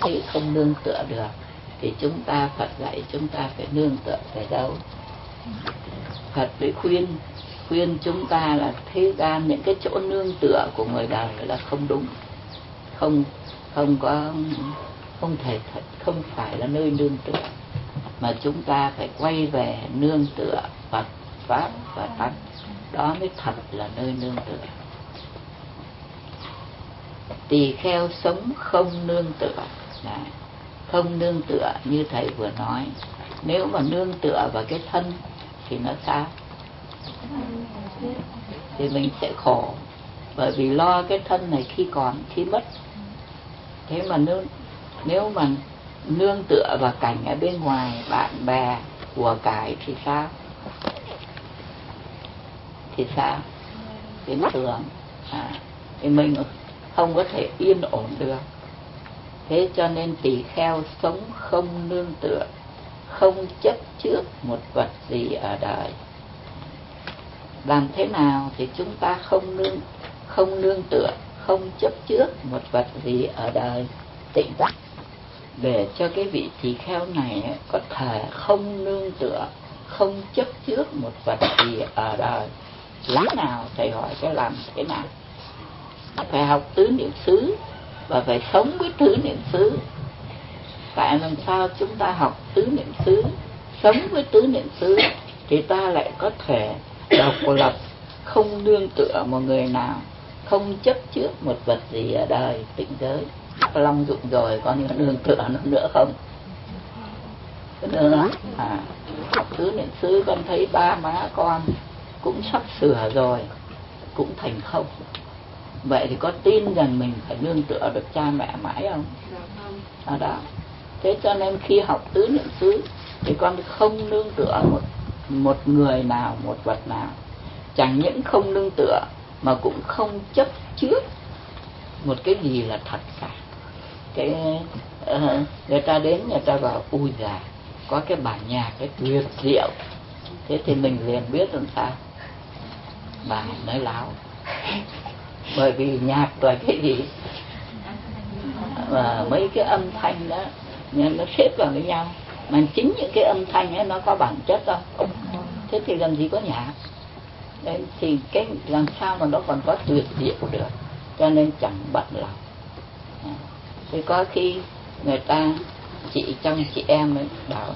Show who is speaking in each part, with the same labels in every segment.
Speaker 1: thấy không nương tựa được thì chúng ta, Phật dạy chúng ta phải nương tựa về đâu? Phật phải khuyên chúng ta là thế gian những cái chỗ nương tựa của người đời là không đúng, không phải là nơi nương tựa, mà chúng ta phải quay về nương tựa Phật Pháp và Tăng, đó mới thật là nơi nương tựa. Tỳ kheo sống không nương tựa. Đấy. Không nương tựa như thầy vừa nói, nếu mà nương tựa vào cái thân thì nó sao? Thì mình sẽ khổ, bởi vì lo cái thân này khi còn khi mất. Thế mà nếu mà nương tựa vào cảnh ở bên ngoài, bạn bè, của cải thì sao? Biến thường. Thì mình không có thể yên ổn được. Thế cho nên tỳ kheo sống không nương tựa, không chấp trước một vật gì ở đời. Làm thế nào thì chúng ta không nương tựa, không chấp trước một vật gì ở đời? Tịnh tắc. Để cho cái vị tỳ kheo này có thể không nương tựa, không chấp trước một vật gì ở đời. Làm nào? Thầy hỏi cái làm thế nào? Phải học tứ niệm xứ và phải sống với tứ niệm xứ. Tại làm sao chúng ta học tứ niệm xứ, sống với tứ niệm xứ thì ta lại có thể độc lập, không nương tựa một người nào, không chấp trước một vật gì ở đời tịnh giới. Long dụng rồi, con nương tựa nó nữa không? Nữa học tứ niệm xứ con thấy ba má con cũng sắp sửa rồi, cũng thành không. Vậy thì có tin rằng mình phải nương tựa được cha mẹ mãi không? Đó. Thế cho nên khi học tứ niệm xứ thì con không nương tựa một người nào, một vật nào. Chẳng những không nương tựa mà cũng không chấp trước một cái gì là thật cả. Người ta đến, người ta bảo ui già, có cái bản nhạc cái tuyệt diệu. Thế thì mình liền biết làm sao? Bà nói láo. Bởi vì nhạc là cái gì? Và mấy cái âm thanh đó nó xếp vào với nhau, mà chính những cái âm thanh ấy nó có bản chất không? Thế thì làm gì có nhạc? Đấy, thì cái làm sao mà nó còn có tuyệt diệu được? Cho nên chẳng bận lòng. Thì có khi người ta trong chị em ấy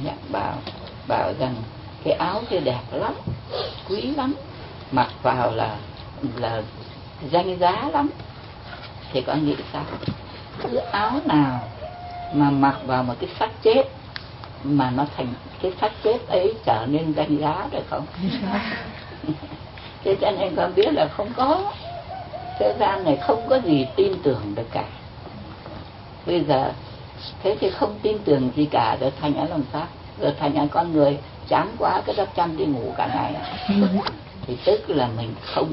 Speaker 1: bảo rằng cái áo kia đẹp lắm, quý lắm, mặc vào là danh giá lắm. Thì con nghĩ sao? Cứ áo nào mà mặc vào một cái xác chết mà nó thành cái xác chết ấy trở nên danh giá được không? Thế cho nên con biết là không có. Thế gian này không có gì tin tưởng được cả. Bây giờ thế thì không tin tưởng gì cả, rồi thành làm sao? Rồi thành con người chán quá cái đắp chăn đi ngủ cả ngày. Thì tức là mình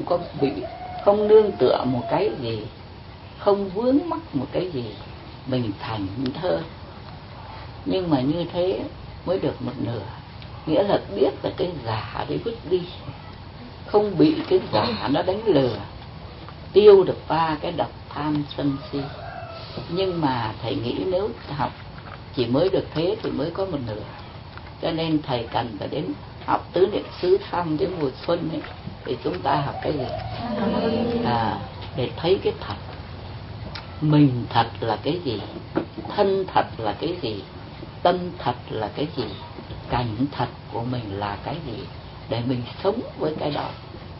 Speaker 1: không nương tựa một cái gì, không vướng mắc một cái gì, mình thành thơ. Nhưng mà như thế mới được một nửa, nghĩa là biết là cái giả để vứt đi, không bị cái giả nó đánh lừa, tiêu được ba cái độc tham sân si. Nhưng mà thầy nghĩ nếu học chỉ mới được thế thì mới có một nửa. Cho nên thầy cần phải đến học tứ niệm xứ xong đến mùa xuân ấy, thì chúng ta học cái gì? Để thấy cái thật. Mình thật là cái gì? Thân thật là cái gì? Tâm thật là cái gì? Cảnh thật của mình là cái gì? Để mình sống với cái đó.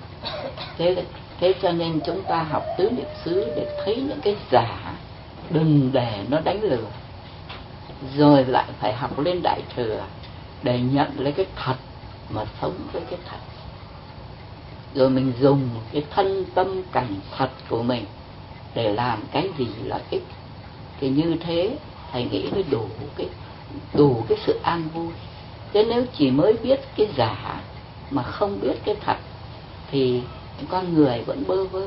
Speaker 1: Thế cho nên chúng ta học tứ niệm xứ để thấy những cái giả, đừng để nó đánh lừa. Rồi lại phải học lên đại thừa để nhận lấy cái thật mà sống với cái thật. Rồi mình dùng cái thân tâm cảnh thật của mình để làm cái gì lợi ích. Thì như thế thầy nghĩ mới đủ cái sự an vui. Thế nếu chỉ mới biết cái giả mà không biết cái thật thì con người vẫn bơ vơ.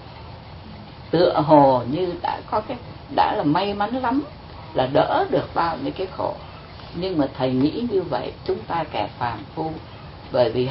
Speaker 1: Tựa hồ như đã là may mắn lắm, là đỡ được bao nhiêu cái khổ. Nhưng mà thầy nghĩ như vậy chúng ta kẻ phàm phu, bởi vì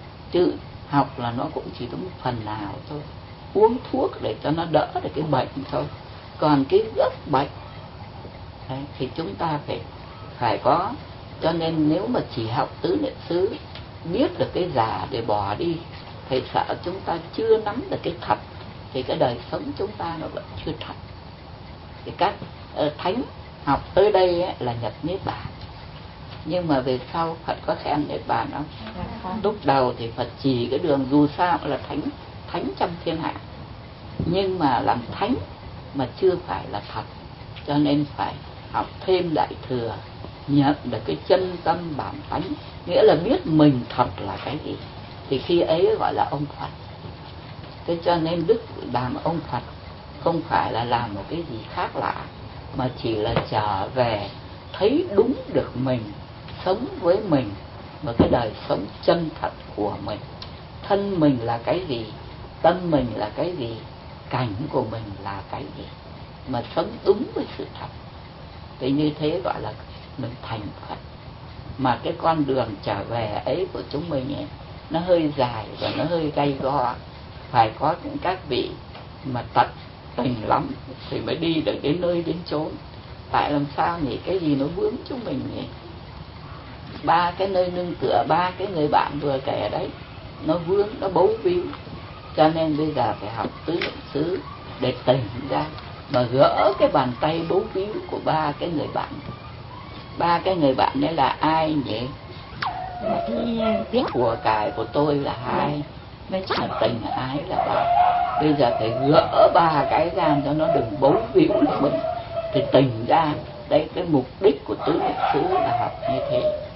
Speaker 1: học là nó cũng chỉ có một phần nào thôi, uống thuốc để cho nó đỡ được cái bệnh thôi. Còn cái gốc bệnh Đấy, thì chúng ta phải có. Cho nên nếu mà chỉ học tứ niệm xứ, biết được cái giả để bỏ đi, thầy sợ chúng ta chưa nắm được cái thật, thì cái đời sống chúng ta nó vẫn chưa thật. Thì các thánh học tới đây ấy, là nhập niết bàn, nhưng mà về sau Phật có khen niết bàn không? Lúc đầu thì Phật chỉ cái đường, dù sao là thánh trong thiên hạ, nhưng mà làm thánh mà chưa phải là thật, cho nên phải học thêm Đại Thừa, nhận được cái chân tâm bản tánh, nghĩa là biết mình thật là cái gì, thì khi ấy gọi là ông Phật. Thế cho nên Đức làm ông Phật không phải là làm một cái gì khác lạ, mà chỉ là trở về thấy đúng được mình, sống với mình một cái đời sống chân thật của mình. Thân mình là cái gì, tâm mình là cái gì, cảnh của mình là cái gì, mà sống đúng với sự thật. Thì như thế gọi là mình thành Phật. Mà cái con đường trở về ấy của chúng mình ấy, nó hơi dài và nó hơi gay go, phải có những các vị mà tận tình lắm thì mới đi được đến nơi đến chốn. Tại làm sao nhỉ, cái gì nó vướng chúng mình nhỉ? 3 cái nơi nương tựa, 3 cái người bạn vừa kể đấy, nó vướng, nó bấu víu. Cho nên bây giờ phải học tứ niệm xứ để tỉnh ra, mà gỡ cái bàn tay bấu víu của 3 cái người bạn. 3 cái người bạn đấy là ai nhỉ? Của cải của tôi là 2, mà tình ái là 3. Bây giờ phải gỡ 3 cái ra cho nó đừng bấu víu mình, thì tỉnh ra. Đấy, cái mục đích của tứ niệm xứ là học như thế.